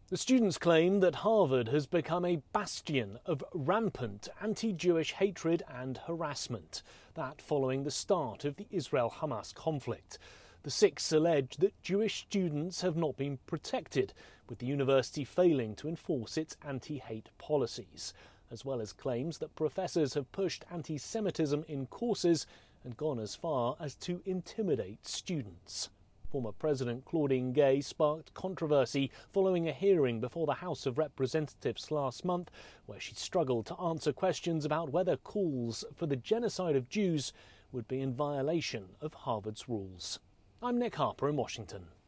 The students claim that Harvard has become a bastion of rampant anti-Jewish hatred and harassment, that following the start of the Israel-Hamas conflict. The six allege that Jewish students have not been protected, with the university failing to enforce its anti-hate policies, as well as claims that professors have pushed anti-Semitism in courses and gone as far as to intimidate students. Former President Claudine Gay sparked controversy following a hearing before the House of Representatives last month, where she struggled to answer questions about whether calls for the genocide of Jews would be in violation of Harvard's rules. I'm Nick Harper in Washington.